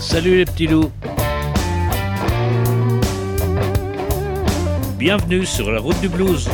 Salut les petits loups. Bienvenue sur la route du blues.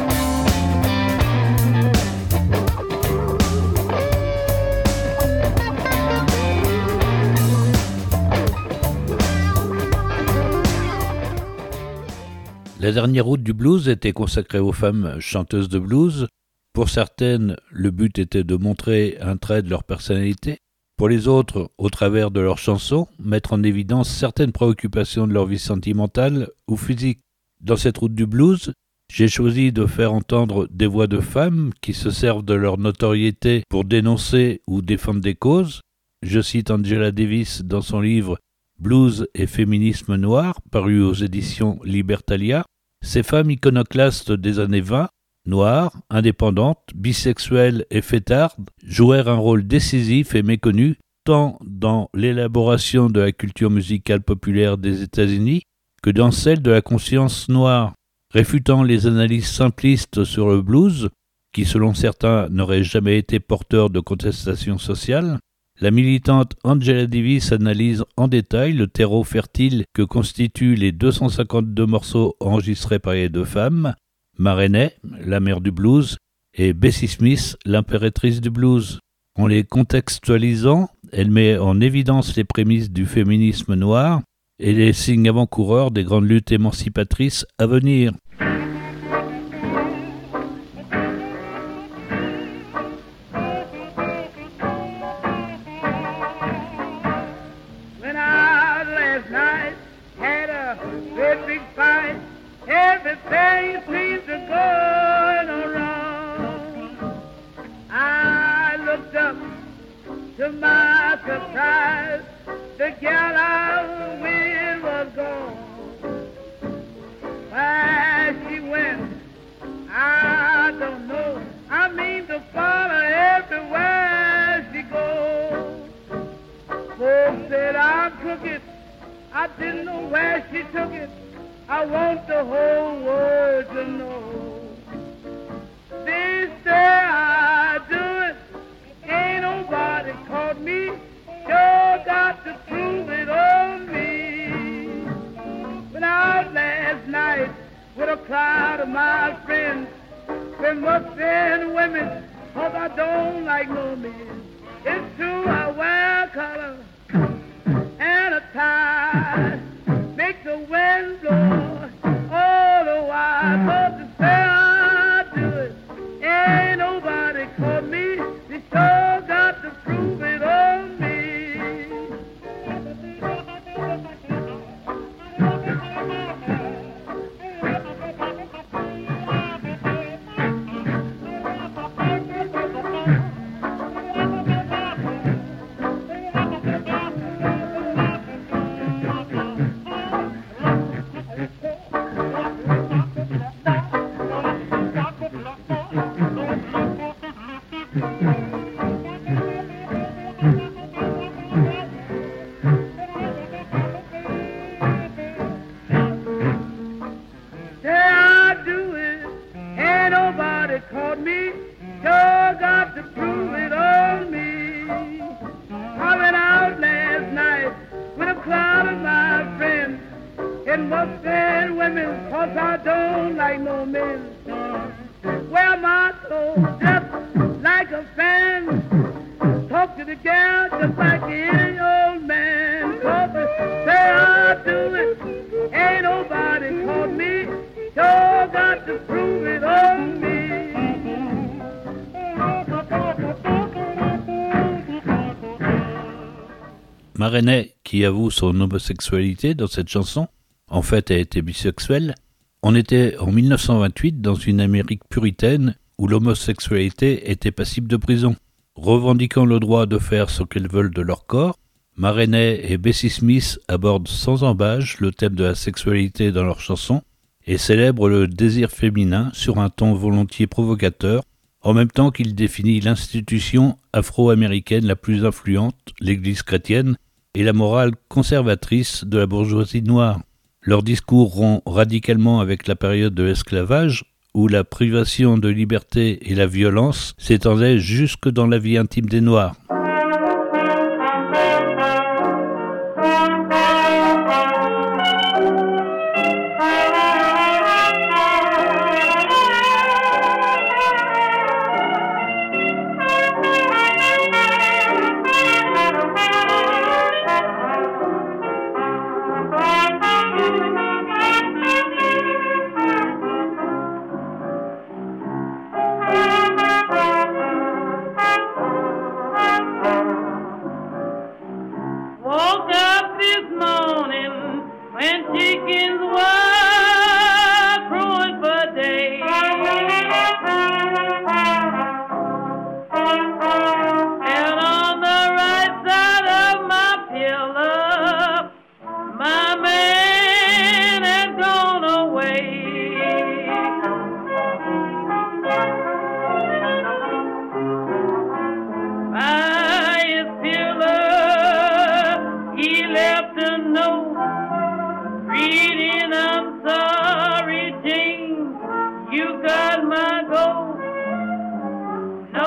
La dernière route du blues était consacrée aux femmes chanteuses de blues. Pour certaines, le but était de montrer un trait de leur personnalité. Pour les autres, au travers de leurs chansons, mettre en évidence certaines préoccupations de leur vie sentimentale ou physique. Dans cette route du blues, j'ai choisi de faire entendre des voix de femmes qui se servent de leur notoriété pour dénoncer ou défendre des causes. Je cite Angela Davis dans son livre « Blues et féminisme noir » paru aux éditions Libertalia. Ces femmes iconoclastes des années 20, noires, indépendantes, bisexuelles et fêtardes, jouèrent un rôle décisif et méconnu tant dans l'élaboration de la culture musicale populaire des États-Unis que dans celle de la conscience noire, réfutant les analyses simplistes sur le blues, qui selon certains n'auraient jamais été porteurs de contestation sociale. La militante Angela Davis analyse en détail le terreau fertile que constituent les 252 morceaux enregistrés par les deux femmes, Ma Rainey, la mère du blues, et Bessie Smith, l'impératrice du blues. En les contextualisant, elle met en évidence les prémices du féminisme noir et les signes avant-coureurs des grandes luttes émancipatrices à venir. Everything seems to go wrong. I looked up, to my surprise, the gal I was with was gone. Where she went, I don't know. I mean to follow everywhere she goes. Folks said I'm crooked, I didn't know where she took it. I want the whole world to know. They say I do it, ain't nobody caught me. Sure got to prove it on me. Went out last night with a crowd of my friends. They must be women, 'cause I don't like no men. It's true I wear a collar and a tie. Make the wind blow all the while. But to say I do it, ain't nobody caught me. They sure got to prove it on me. Ma Rainey, qui avoue son homosexualité dans cette chanson, en fait elle était bisexuelle, on était en 1928 dans une Amérique puritaine où l'homosexualité était passible de prison. Revendiquant le droit de faire ce qu'elles veulent de leur corps, Ma Rainey et Bessie Smith abordent sans embâche le thème de la sexualité dans leurs chansons et célèbrent le désir féminin sur un ton volontiers provocateur, en même temps qu'il définit l'institution afro-américaine la plus influente, l'Église chrétienne, et la morale conservatrice de la bourgeoisie noire. Leur discours rompt radicalement avec la période de l'esclavage, où la privation de liberté et la violence s'étendaient jusque dans la vie intime des Noirs.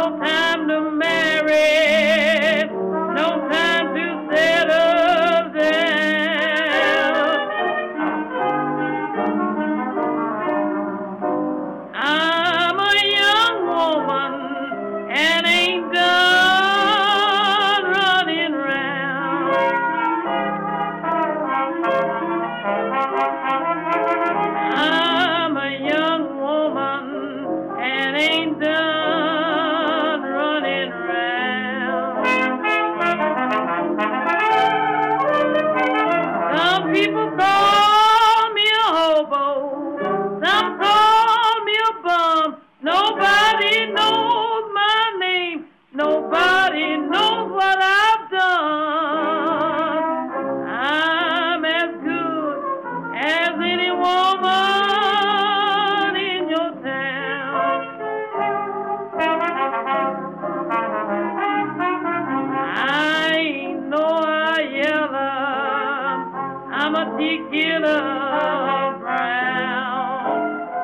time to marry, no time to settle down. I'm a young woman and ain't done running round. I'm a young woman and ain't done running round. Some people call me a hobo, some call me a bum. Nobody knows my name, nobody knows what I've done. I'm as good as any woman in your town. I ain't no Ayala, I'm a tequila brown.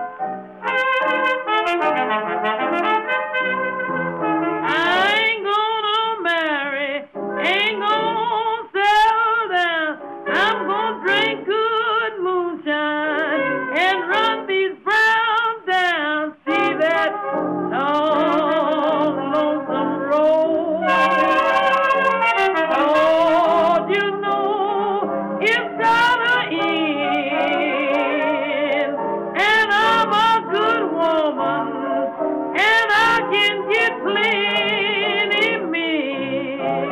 I ain't gonna marry, ain't gonna settle down. I'm gonna drink good moonshine and run these browns down. See that long, lonesome road? Lord, you know it's gotta end. And I'm a good woman, and I can get plenty men.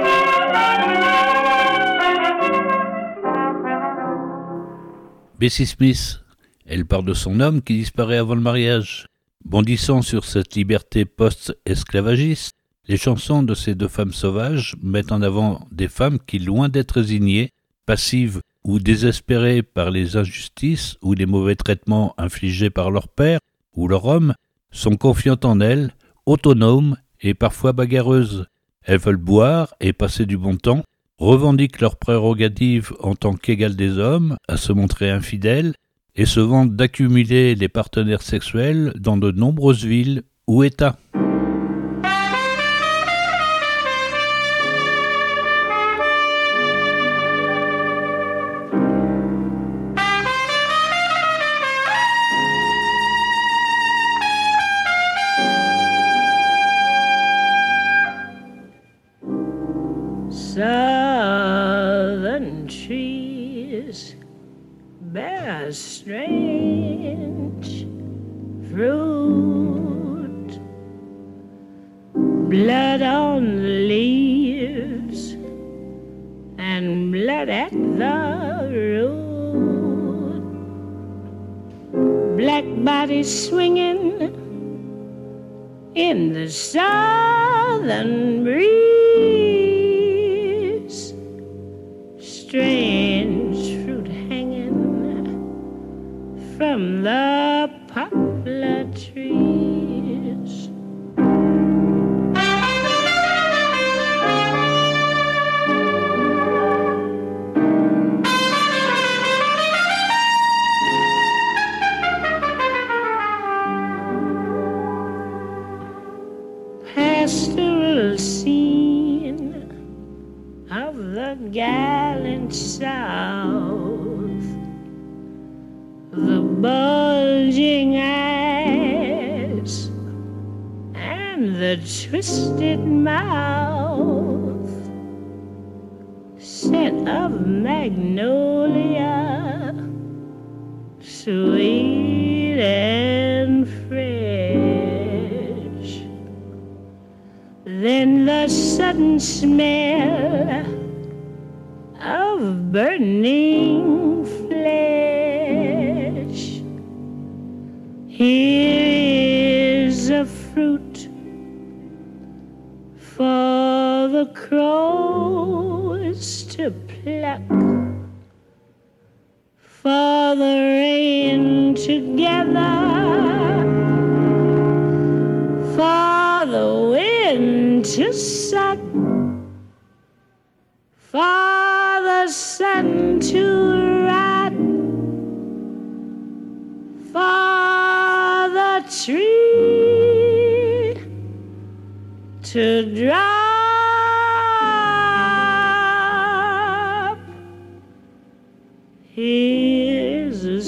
Bessie Smith, elle parle de son homme qui disparaît avant le mariage. Bondissant sur cette liberté post-esclavagiste, les chansons de ces deux femmes sauvages mettent en avant des femmes qui, loin d'être résignées, passives ou désespérées par les injustices ou les mauvais traitements infligés par leur père ou leur homme, sont confiantes en elles, autonomes et parfois bagarreuses. Elles veulent boire et passer du bon temps, revendiquent leurs prérogatives en tant qu'égales des hommes, à se montrer infidèles, et se vantent d'accumuler les partenaires sexuels dans de nombreuses villes ou États. Southern trees bear strange fruit, blood on the leaves and blood at the root, black bodies swinging in the southern breeze, strange fruit hanging from the poplar trees. Pastoral scene of the gallant South, the bulging eyes and the twisted mouth, scent of magnolia, sweet and fresh. Then the sudden smell of burning flesh. Here is a fruit for the crows to pluck, for the rain to gather, for the wind to suck, for the sun to rot, for the tree to drop. Here's a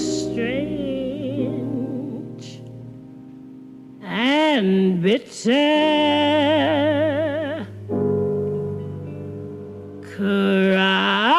strange and bitter cry.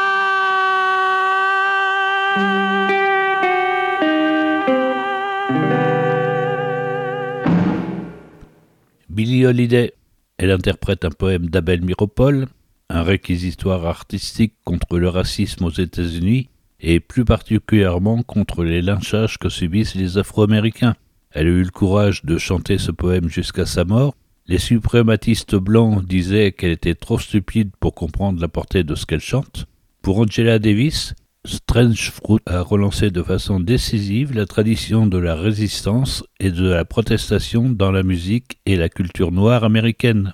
Billie Holiday, elle interprète un poème d'Abel Miropol, un réquisitoire artistique contre le racisme aux États-Unis et plus particulièrement contre les lynchages que subissent les Afro-Américains. Elle a eu le courage de chanter ce poème jusqu'à sa mort. Les suprématistes blancs disaient qu'elle était trop stupide pour comprendre la portée de ce qu'elle chante. Pour Angela Davis, Strange Fruit a relancé de façon décisive la tradition de la résistance et de la protestation dans la musique et la culture noire américaine.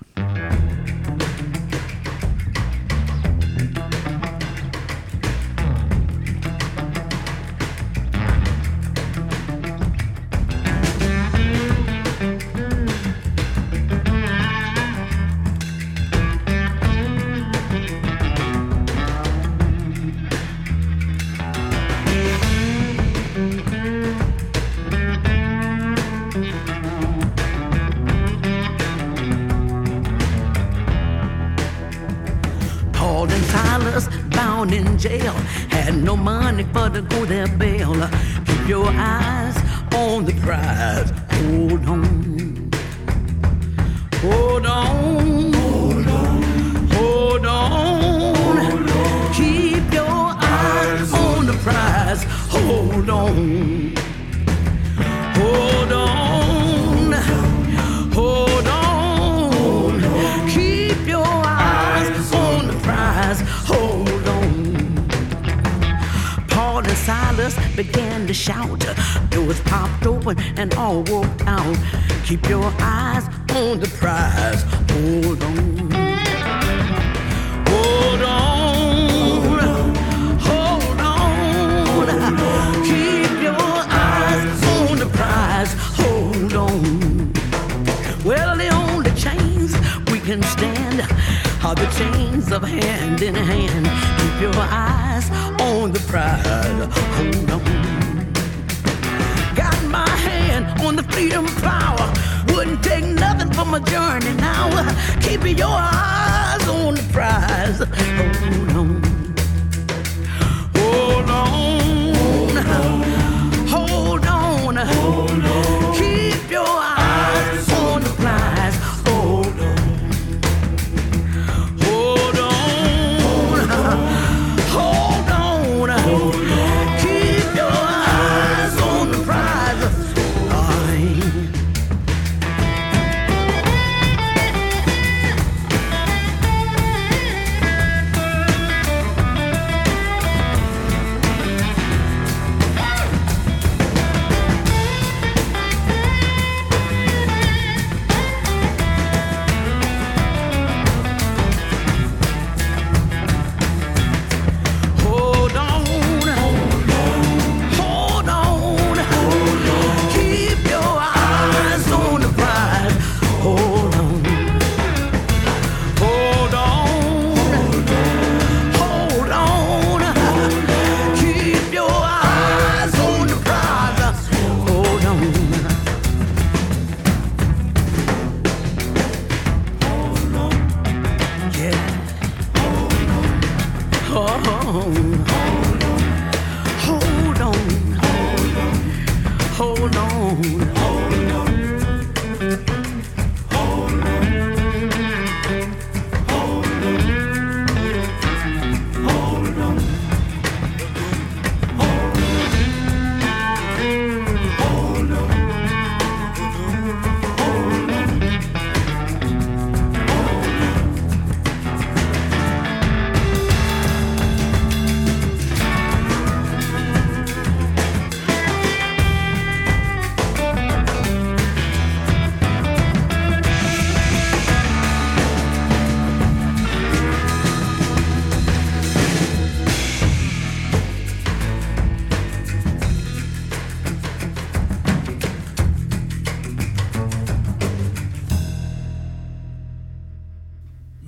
Bound in jail, had no money for to go their bail. Keep your eyes on the prize. Hold on, hold on, hold on, hold on. Keep your eyes on the prize. Hold on, hold on, hold on. Keep your eyes on the prize. Hold on. Paul and Silas began to shout. Doors popped open and all walked out. Keep your eyes on the prize. Hold on. Hold on. Hold on. Keep your eyes on the prize. Hold on. Well, the only chains we can stand are the chains of hand in hand. Keep your eyes on the prize. Hold on. Got my hand on the freedom power. Wouldn't take nothing for my journey now. Keep your eyes on the prize. Hold on. Hold on. Hold on. Hold on. Keep your eyes on the prize. Hold on. Hold on. Hold on. Keep your eyes on the prize.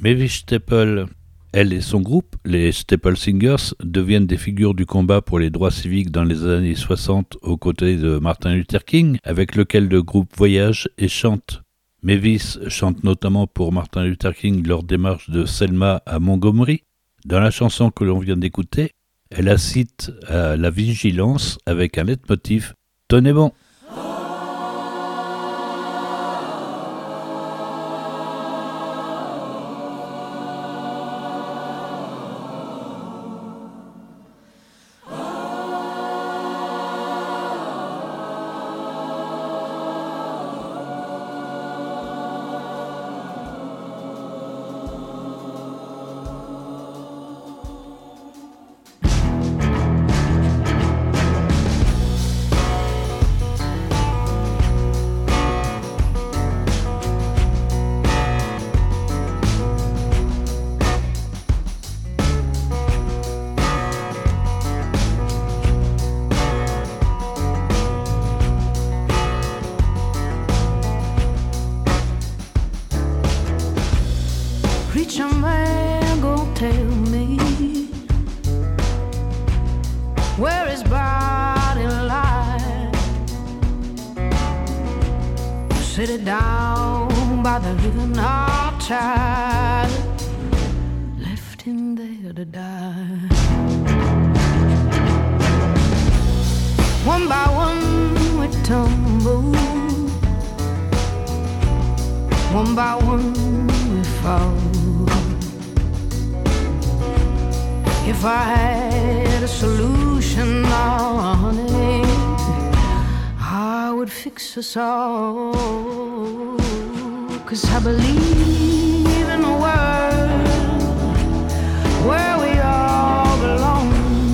Mavis Staples, elle et son groupe, les Staple Singers, deviennent des figures du combat pour les droits civiques dans les années 60 aux côtés de Martin Luther King, avec lequel le groupe voyage et chante. Mavis chante notamment pour Martin Luther King lors des marches de Selma à Montgomery. Dans la chanson que l'on vient d'écouter, elle incite à la vigilance avec un leitmotiv « Tenez bon ». Preacher man gon' tell me where his body lies. Sit it down by the river, not child, left him there to die. One by one we tumble, one by one we fall. If I had a solution, oh honey, I would fix us all. 'Cause I believe in a world where we all belong.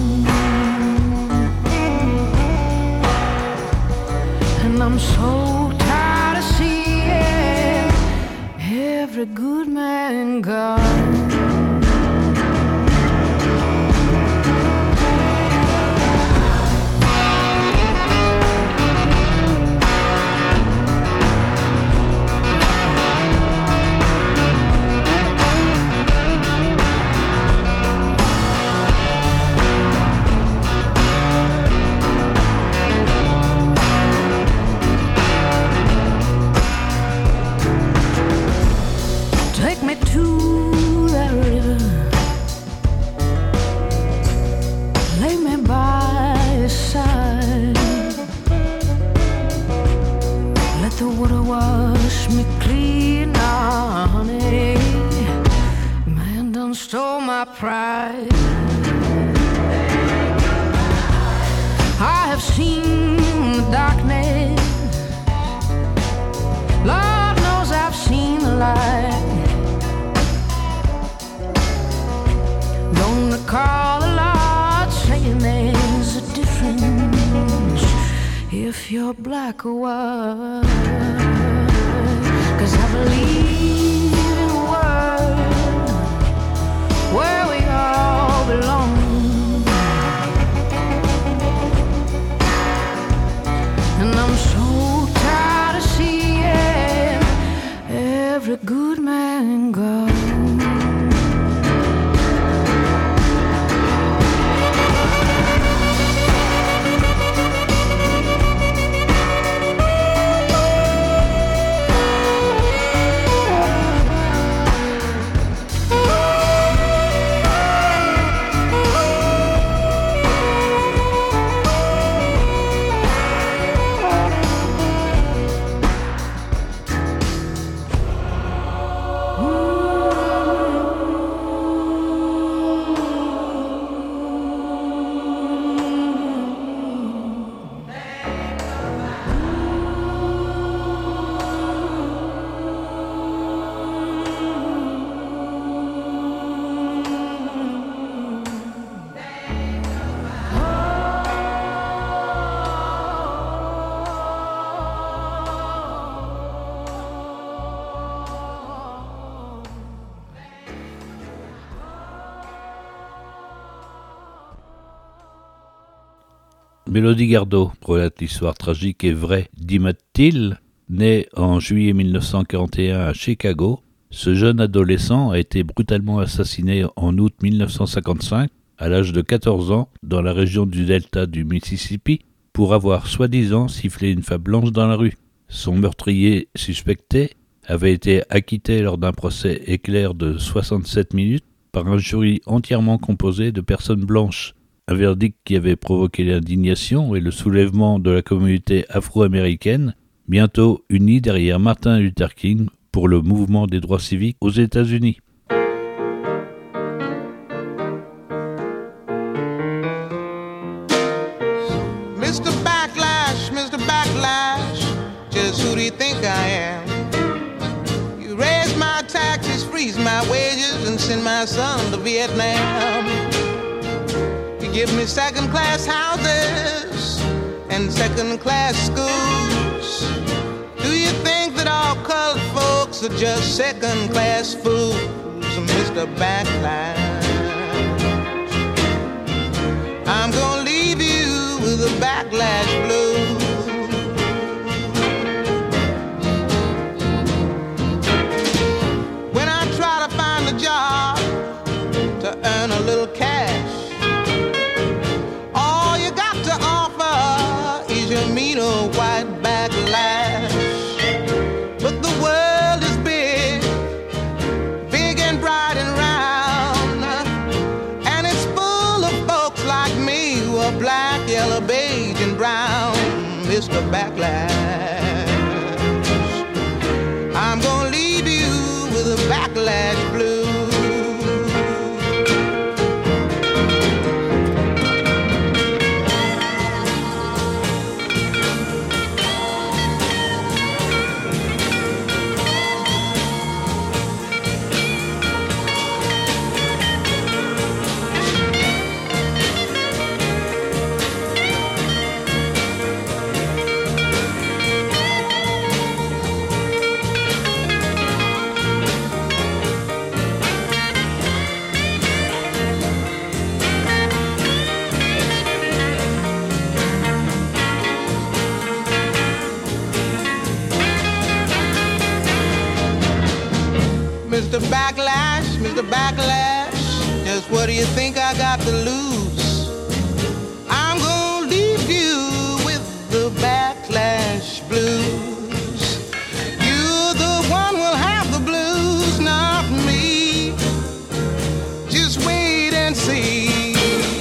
And I'm so tired of seeing every good man gone. Take me to that river, lay me by your side, let the water wash me clean, oh, honey, man done stole my pride. I have seen the darkness, Lord knows I've seen the light. Gonna call the Lord, saying there's a difference if you're black or white. 'Cause I believe in a world where we all belong. And I'm so tired of seeing every good man gone. Mélodie Gardot relate l'histoire tragique et vraie d'Emmett Till, né en juillet 1941 à Chicago. Ce jeune adolescent a été brutalement assassiné en août 1955, à l'âge de 14 ans, dans la région du delta du Mississippi, pour avoir soi-disant sifflé une femme blanche dans la rue. Son meurtrier suspecté avait été acquitté lors d'un procès éclair de 67 minutes par un jury entièrement composé de personnes blanches. Un verdict qui avait provoqué l'indignation et le soulèvement de la communauté afro-américaine, bientôt unie derrière Martin Luther King pour le mouvement des droits civiques aux États-Unis. Mr. Backlash, just who do you think I am? You raise my taxes, freeze my wages, and send my son to Vietnam. You give me second-class houses and second-class schools. Do you think that all colored folks are just second-class fools, Mr. Backlash? I'm gonna leave you with a backlash blues. When I try to find a job to earn a little cash, all you got to offer is your mean old white backlash. But the world is big, big and bright and round, and it's full of folks like me who are black, yellow, beige and brown, Mr. Backlash. I'm gonna leave you with a backlash blues. Mr. Backlash, just what do you think I got to lose? I'm gonna leave you with the backlash blues. You're the one who'll have the blues, not me. Just wait and see.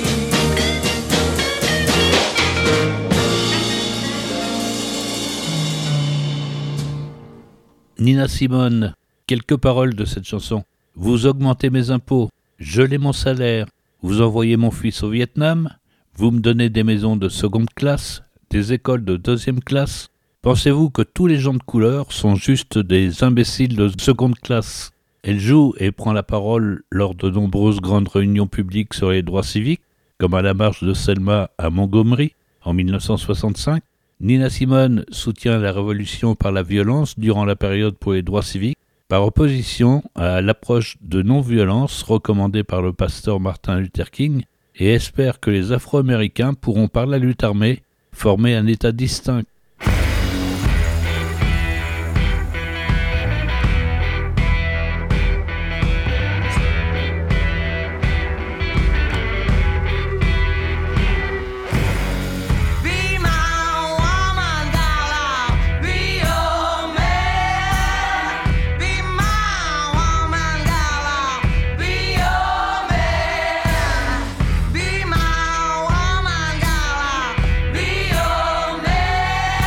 Nina Simone, quelques paroles de cette chanson. Vous augmentez mes impôts, gelez mon salaire, vous envoyez mon fils au Vietnam, vous me donnez des maisons de seconde classe, des écoles de deuxième classe. Pensez-vous que tous les gens de couleur sont juste des imbéciles de seconde classe? Elle joue et prend la parole lors de nombreuses grandes réunions publiques sur les droits civiques, comme à la marche de Selma à Montgomery en 1965. Nina Simone soutient la révolution par la violence durant la période pour les droits civiques, par opposition à l'approche de non-violence recommandée par le pasteur Martin Luther King, et espère que les Afro-Américains pourront par la lutte armée former un État distinct. Be my woman, gala, be your man.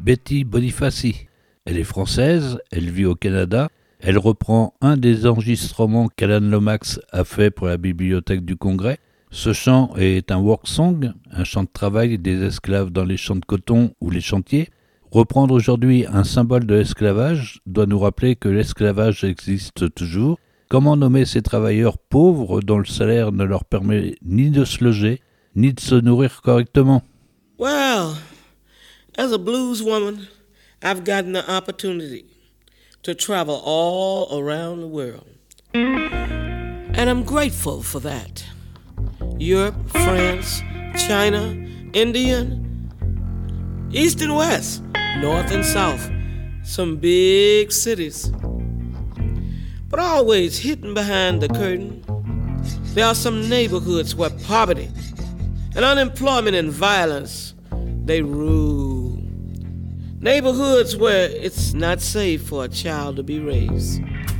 Betty Bonifaci. Elle est française, elle vit au Canada. Elle reprend un des enregistrements qu'Alan Lomax a fait pour la Bibliothèque du Congrès. Ce chant est un work song, un chant de travail des esclaves dans les champs de coton ou les chantiers. Reprendre aujourd'hui un symbole de l'esclavage doit nous rappeler que l'esclavage existe toujours. Comment nommer ces travailleurs pauvres dont le salaire ne leur permet ni de se loger, ni de se nourrir correctement? Well, as a blues woman, I've gotten the opportunity to travel all around the world. And I'm grateful for that. Europe, France, China, India, East and West, North and South, some big cities. But always hidden behind the curtain, there are some neighborhoods where poverty and unemployment and violence, they rule. Neighborhoods where it's not safe for a child to be raised.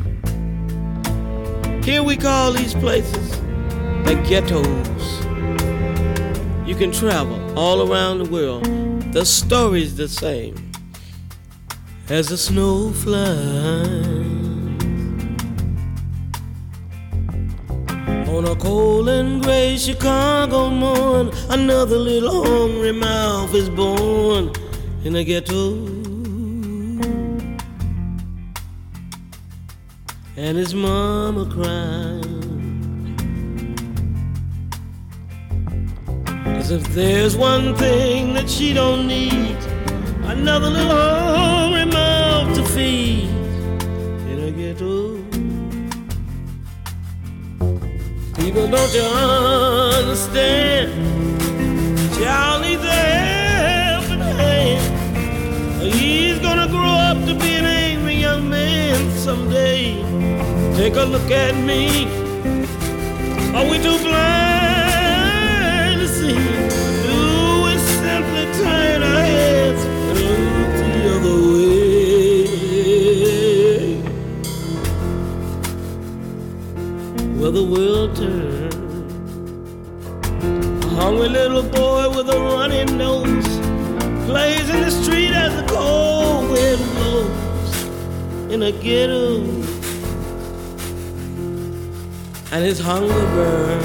Here we call these places the ghettos. You can travel all around the world. The story's the same as the snow flies. On a cold and gray Chicago morn, another little hungry mouth is born in a ghetto. And his mama crying. 'Cause if there's one thing that she don't need, another little hungry mouth to feed in a ghetto. People, don't you understand? Child needs a helping hand. He's gonna grow up to be an angry young man someday. Take a look at me. Are we too blind to see? Do we simply turn our heads and look the other way? Well, the world turned. A hungry little boy with a runny nose plays in the street as the cold wind blows in a ghetto. And his hunger burns.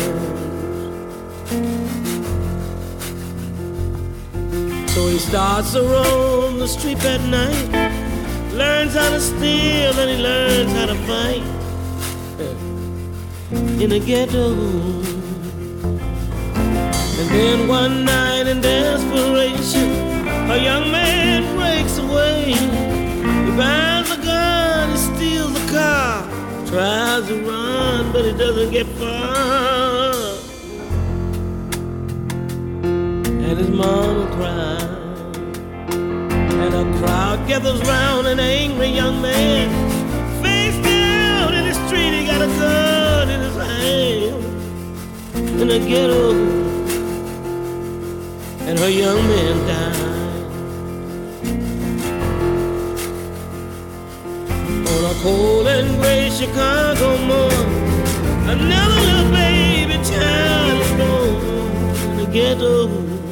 So he starts to roam the street at night, learns how to steal and he learns how to fight in a ghetto. And then one night in desperation, a young man breaks away. He buys a gun, he steals a car, tries to run, but he doesn't get far. And his mama cries, and a crowd gathers round an angry young man. Face down in the street, he got a gun in his hand, in a ghetto. And her young man died on a cold and gray Chicago morn. Another little baby child is born in the ghetto.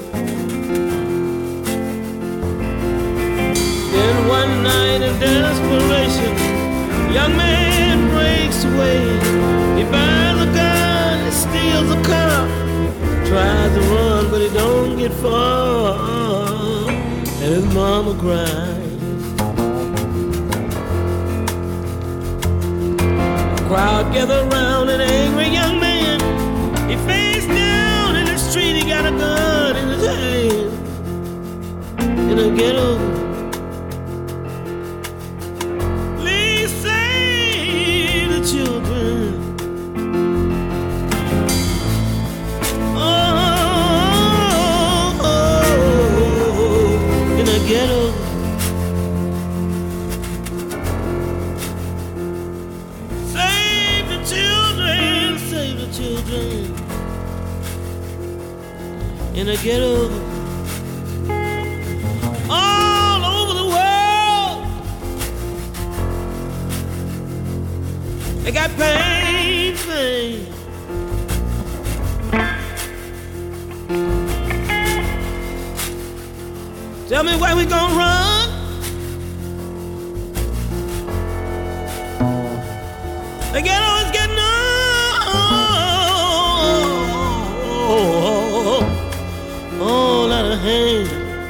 Then one night in desperation, young man breaks away. He buys a gun, he steals a car, tries to run, but he don't get far. And his mama cries. A crowd gathered around an angry young man. He face down in the street, he got a gun in his hand, in a ghetto. Please save the children. Ghetto. Save the children in a ghetto. All over the world, they got pain. Tell me where we gonna run. The ghetto is getting all out of hand.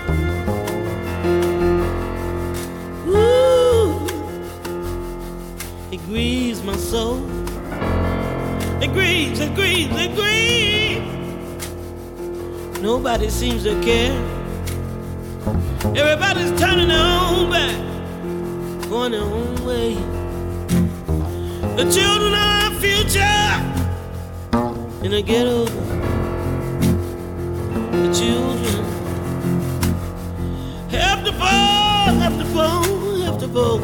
Ooh, it grieves my soul. It grieves, it grieves, it grieves. Nobody seems to care. Everybody's turning their own back, going their own way. The children are our future in the ghetto. The children have to fall, have to fall, have to fall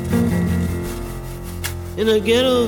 in the ghetto.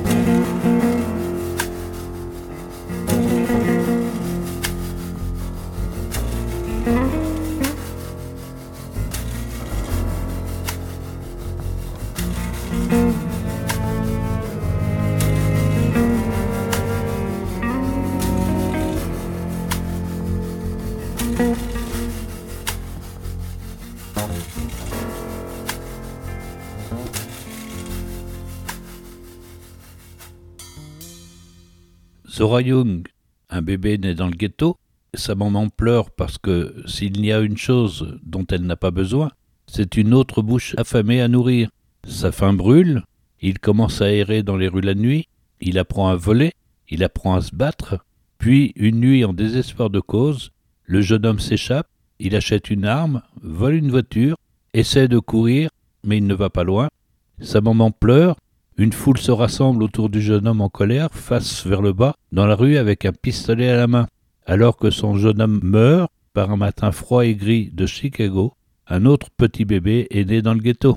Zora Young, un bébé né dans le ghetto, sa maman pleure parce que s'il y a une chose dont elle n'a pas besoin, c'est une autre bouche affamée à nourrir. Sa faim brûle, il commence à errer dans les rues la nuit, il apprend à voler, il apprend à se battre, puis une nuit en désespoir de cause, le jeune homme s'échappe, il achète une arme, vole une voiture, essaie de courir, mais il ne va pas loin. Sa maman pleure. Une foule se rassemble autour du jeune homme en colère, face vers le bas, dans la rue avec un pistolet à la main. Alors que son jeune homme meurt, par un matin froid et gris de Chicago, un autre petit bébé est né dans le ghetto.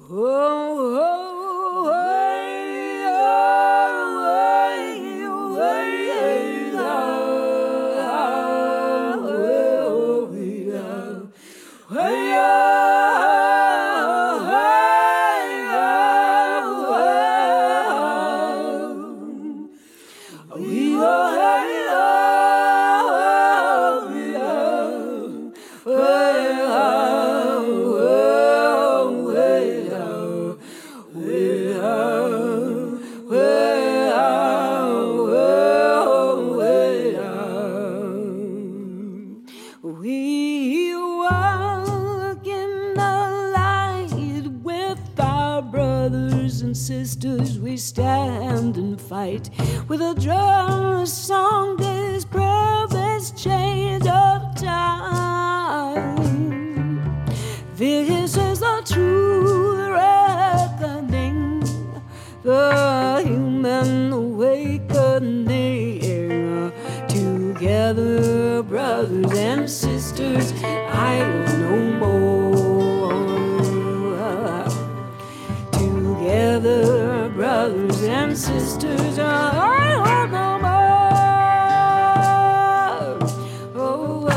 Sisters, we stand and fight with a drum, a song, this prayer, this change of time. This is the true reckoning, the human awakening. Together, brothers and sisters, I will no more. Together, brothers and sisters, I hold no more. Oh,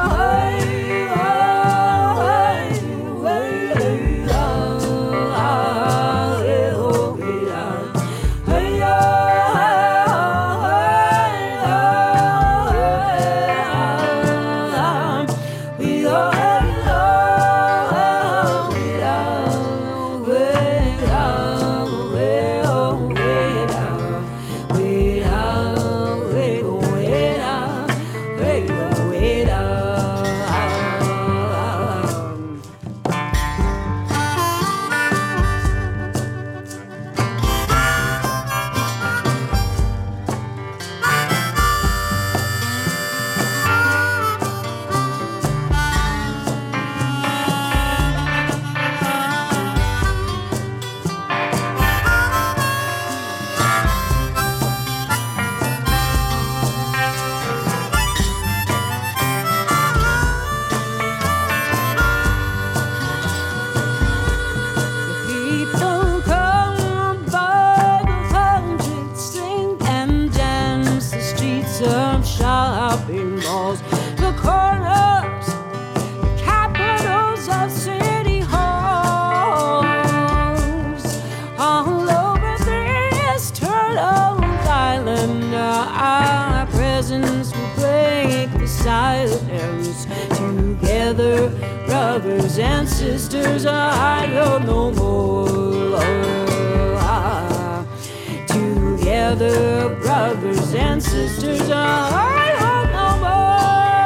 together, brothers and sisters, I don't know more. Together, brothers and sisters, I hope no more.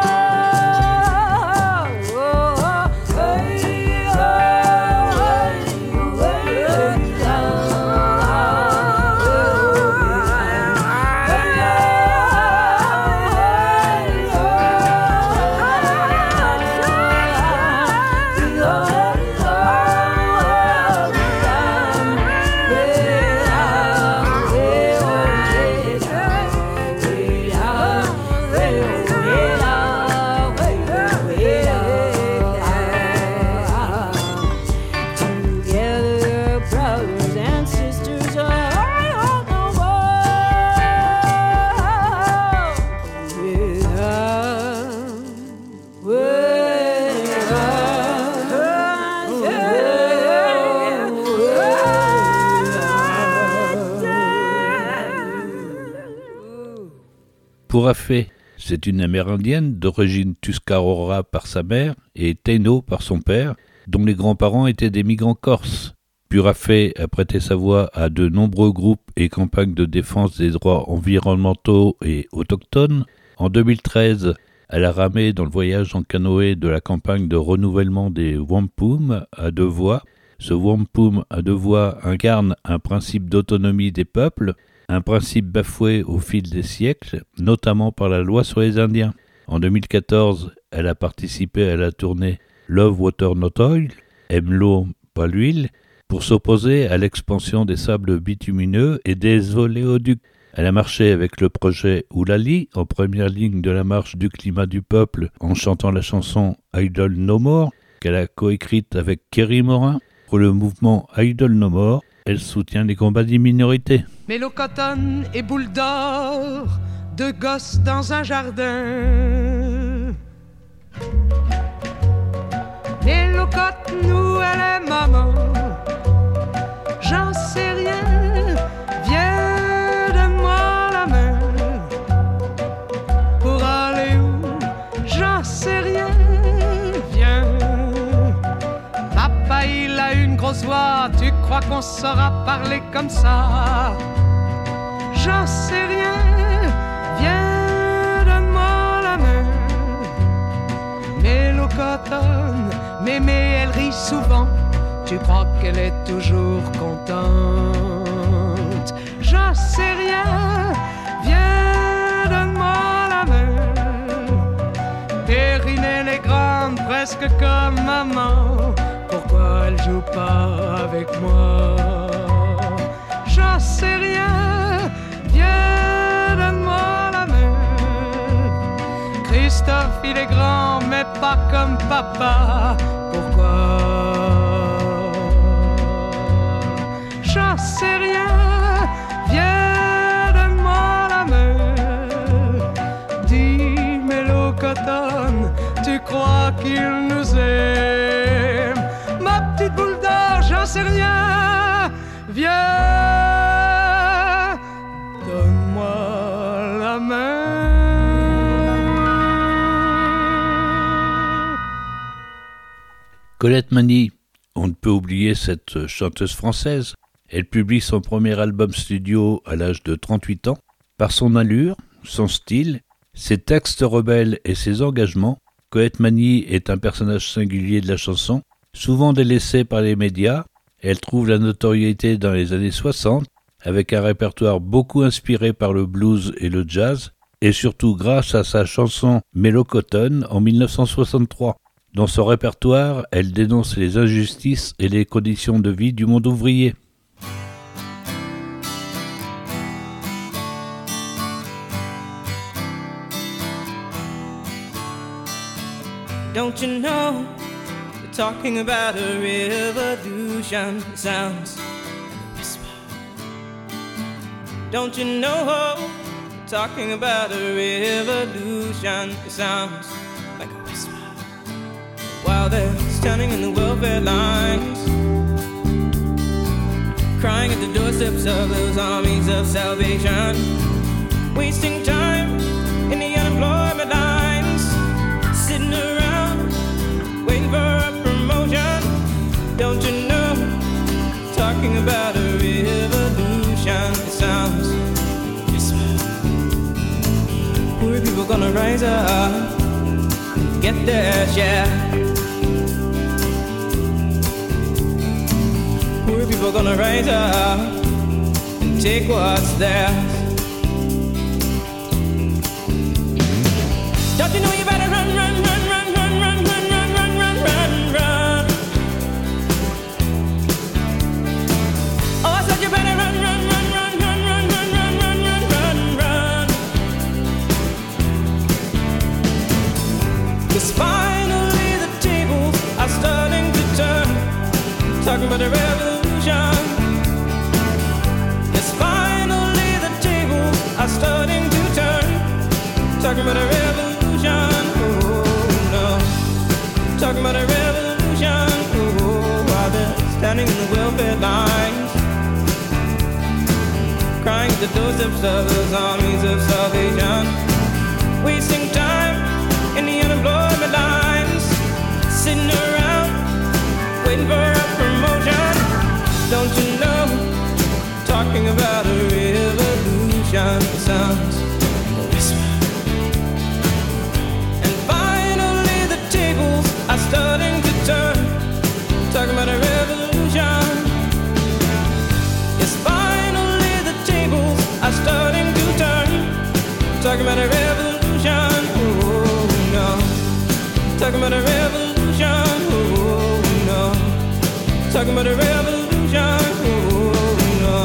Purafé, c'est une amérindienne d'origine Tuscarora par sa mère et Taino par son père, dont les grands-parents étaient des migrants corses. Purafé a prêté sa voix à de nombreux groupes et campagnes de défense des droits environnementaux et autochtones. En 2013, elle a ramé dans le voyage en canoë de la campagne de renouvellement des Wampum à deux voix. Ce Wampum à deux voix incarne un principe d'autonomie des peuples, un principe bafoué au fil des siècles, notamment par la loi sur les Indiens. En 2014, elle a participé à la tournée Love Water Not Oil, Aime l'eau, pas l'huile, pour s'opposer à l'expansion des sables bitumineux et des oléoducs. Elle a marché avec le projet Oulali, en première ligne de la marche du climat du peuple, en chantant la chanson Idle No More, qu'elle a coécrite avec Kerry Morin. Pour le mouvement Idle No More, elle soutient les combats des minorités. Mélocoton et boule d'or, deux gosses dans un jardin. Mélocote, nous, elle est maman. J'en sais rien, viens, donne-moi la main. Pour aller où, j'en sais rien, viens. Papa, il a une grosse voix, tu crois qu'on saura parler comme ça? J'en sais rien, viens, donne-moi la main. Mélocotonne, mémé, elle rit souvent, tu crois qu'elle est toujours contente? J'en sais rien, viens, donne-moi la main. Perrine, elle est grande, presque comme maman, pourquoi elle joue pas avec moi? J'en sais rien, viens, donne-moi la main. Christophe, il est grand, mais pas comme papa, pourquoi? J'en sais rien, viens, donne-moi la main. Dis, Mélocoton, tu crois qu'il nous aime? Ma petite boule d'or, j'en sais rien, viens, donne-moi la main. Colette Mani, on ne peut oublier cette chanteuse française. Elle publie son premier album studio à l'âge de 38 ans. Par son allure, son style, ses textes rebelles et ses engagements, Colette Mani est un personnage singulier de la chanson, souvent délaissé par les médias. Elle trouve la notoriété dans les années 60, avec un répertoire beaucoup inspiré par le blues et le jazz, et surtout grâce à sa chanson Mélocoton en 1963. Dans son répertoire, elle dénonce les injustices et les conditions de vie du monde ouvrier. Don't you know, they're talking about a revolution. It sounds like a whisper. Don't you know, they're talking about a revolution. It sounds like a whisper. While they're standing in the welfare lines, crying at the doorsteps of those armies of salvation, wasting time in the unemployment lines, sitting around waiting for a promotion. Don't you know, talking about a revolution. It sounds rise up and get their share. Poor people gonna rise up and take what's theirs. Don't you know you better run, run, run, run, run, run, run, run, run, run, run, run. Oh, I said you better run, run, run, run, run, run, run, run, run, run, run, run. 'Cause finally the tables are starting to turn. Talking about a revolution. Yes, finally the tables are starting to turn. Talking about a revolution. Oh no. Talking about a revolution. Oh, while they're standing in the welfare lines, crying at the doorsteps of those armies of salvation, wasting time in the unemployment lines, sitting around waiting for a promotion. Don't you know? Talking about a revolution sounds a whisper. And finally the tables are starting to turn. Talking about a revolution. Yes, finally the tables are starting to turn. Talking about a revolution. Oh no. Talking about a revolution. Oh no. Talking about a revolution. Oh no.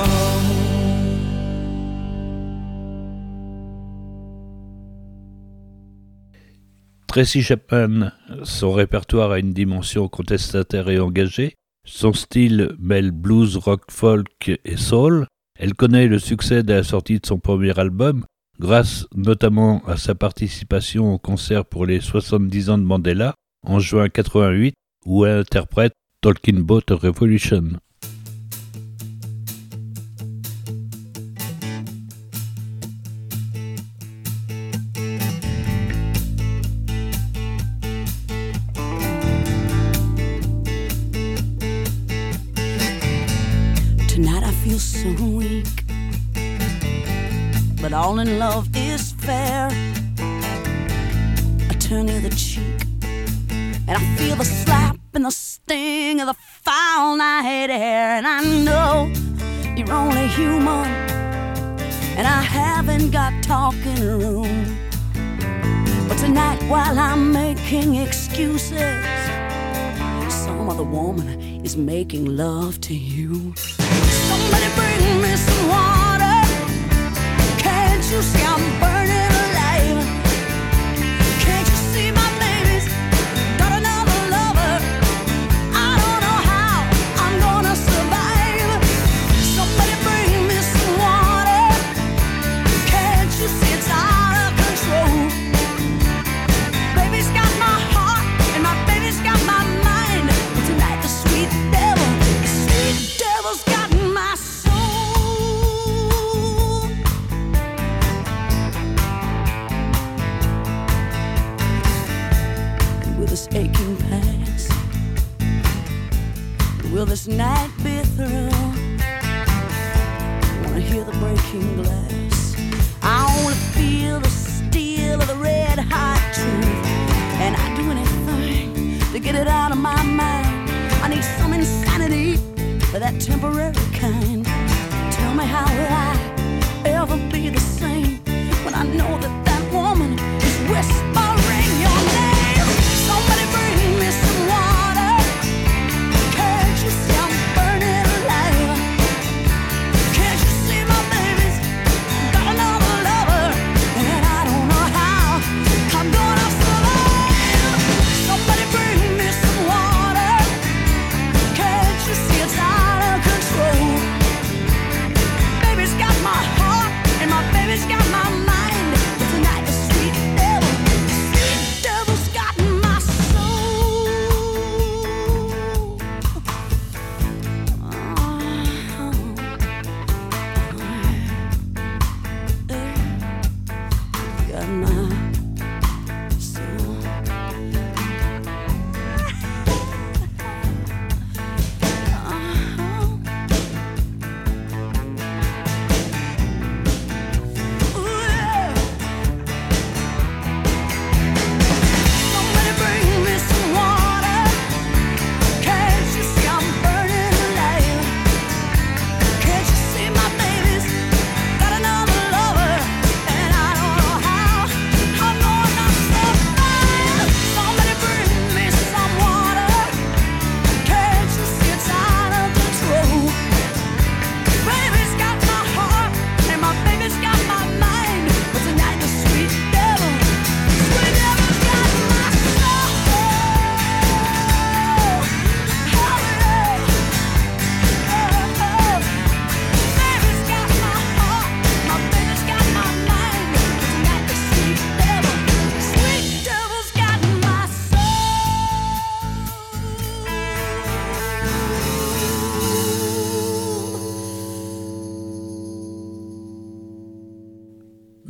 Tracy Chapman, son répertoire a une dimension contestataire et engagée. Son style mêle blues, rock, folk et soul. Elle connaît le succès dès la sortie de son premier album, grâce notamment à sa participation au concert pour les 70 ans de Mandela en juin 88, où elle interprète Talking About a Revolution. Tonight I feel so weak, but all in love is fair. I turn the other cheek, and I feel the slap and the sting of the foul night air. And I know you're only human, and I haven't got talking room. But tonight while I'm making excuses, some other woman is making love to you. Somebody bring me some water. Can't you see I'm burning alive? Can't you see my baby's got another lover? I don't know how I'm gonna survive. Somebody bring me some water. Can't you see it's out of control? Baby's got my heart and my baby's got my mind. But tonight the sweet devil's got my soul. And will this aching pass? Will this night be through? I wanna hear the breaking glass. I wanna feel the steel of the red hot truth. And I'd do anything to get it out of my mind. I need some insanity, that temporary kind. Tell me, how will I ever be the same when I know that that woman is whispering your name? Somebody bring me some water. Can't you see I'm burning alive? Can't you see my baby's got another lover? And I don't know how I'm gonna survive. Somebody bring me some water. Can't you see it's out of control? Baby's got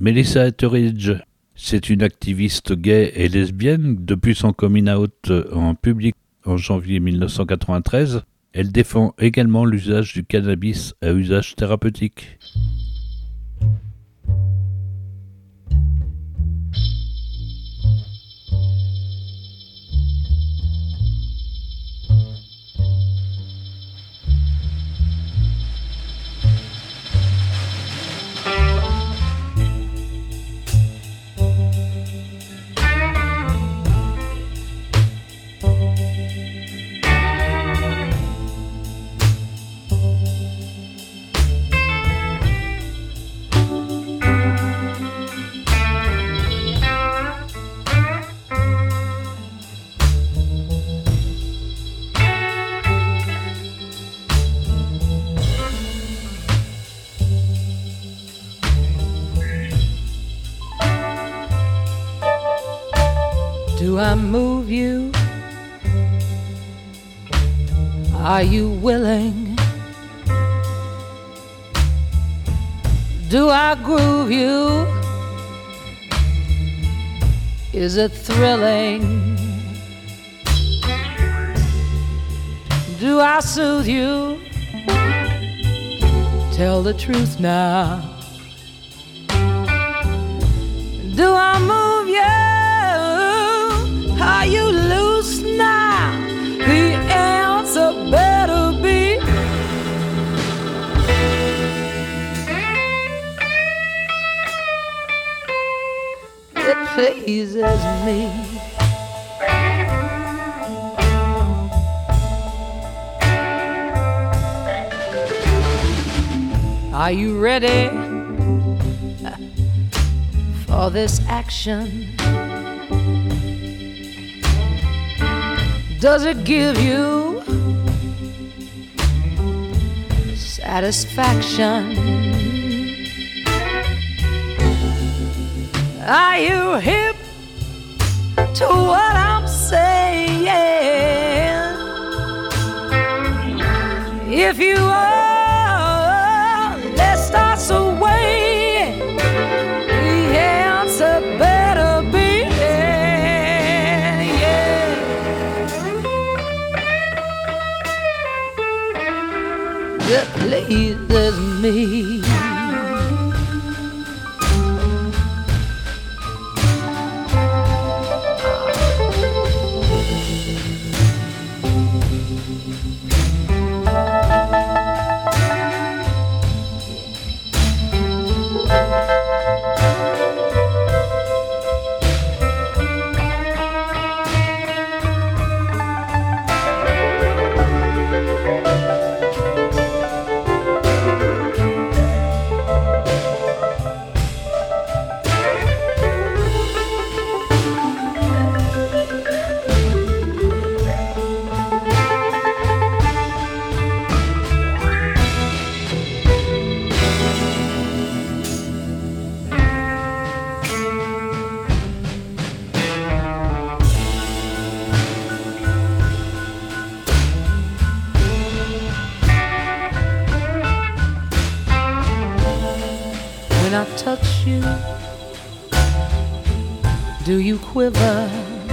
Melissa Etheridge, c'est une activiste gay et lesbienne. Depuis son coming out en public en janvier 1993, elle défend également l'usage du cannabis à usage thérapeutique. Do I move you? Are you willing? Do I groove you? Is it thrilling? Do I soothe you? Tell the truth now. Do I move you? Are you loose now? The answer better be it pleases me. Are you ready for this action? Does it give you satisfaction? Are you hip to what I'm saying? If you are, let's start swaying. The answer better be it pleases me. When I touch you, do you quiver?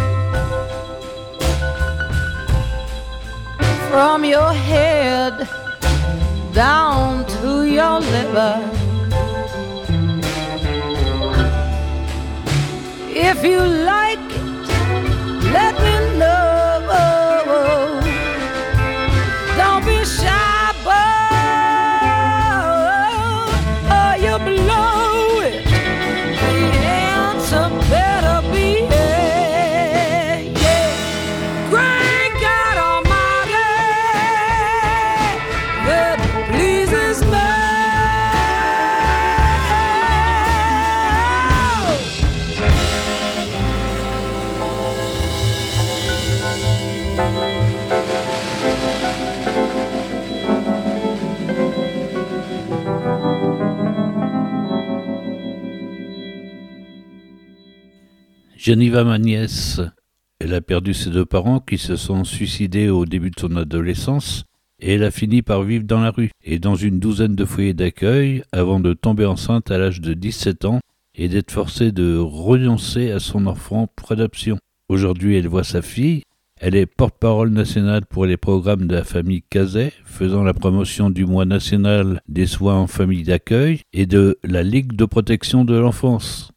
From your head down to your liver. If you like it, let me know. Don't be shy, boy, or you blow it. The answer better be yeah. Great God Almighty, that pleases me. Janiva Magnès, elle a perdu ses deux parents qui se sont suicidés au début de son adolescence et elle a fini par vivre dans la rue et dans une douzaine de foyers d'accueil avant de tomber enceinte à l'âge de 17 ans et d'être forcée de renoncer à son enfant pour adoption. Aujourd'hui, elle voit sa fille. Elle est porte-parole nationale pour les programmes de la famille Cazet, faisant la promotion du mois national des soins en famille d'accueil et de la Ligue de protection de l'enfance.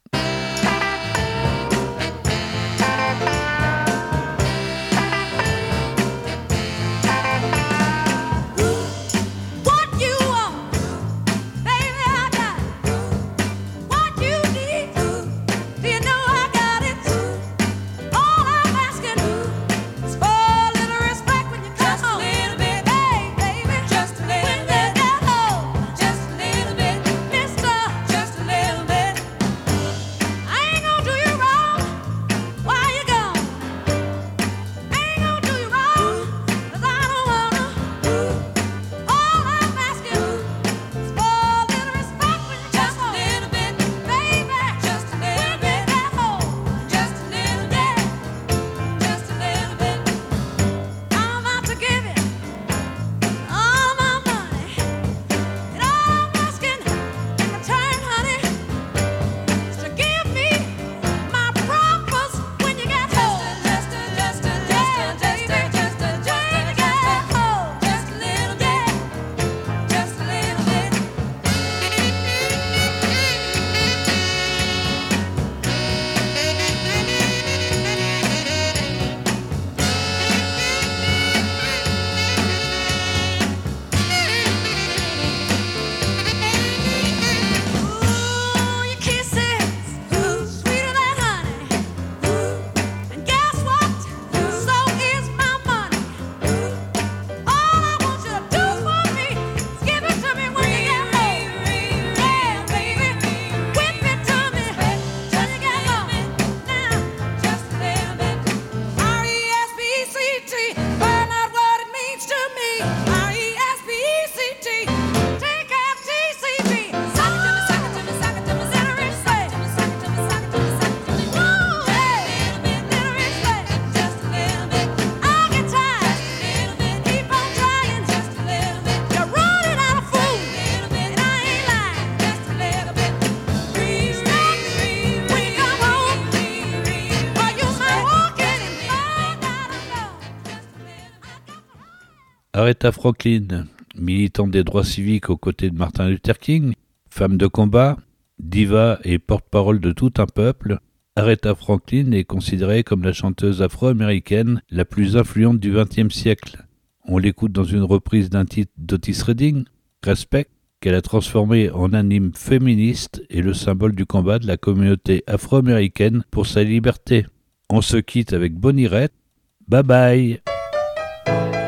Aretha Franklin, militante des droits civiques aux côtés de Martin Luther King, femme de combat, diva et porte-parole de tout un peuple, Aretha Franklin est considérée comme la chanteuse afro-américaine la plus influente du XXe siècle. On l'écoute dans une reprise d'un titre d'Otis Redding, Respect, qu'elle a transformé en un hymne féministe et le symbole du combat de la communauté afro-américaine pour sa liberté. On se quitte avec Bonnie Raitt. Bye bye!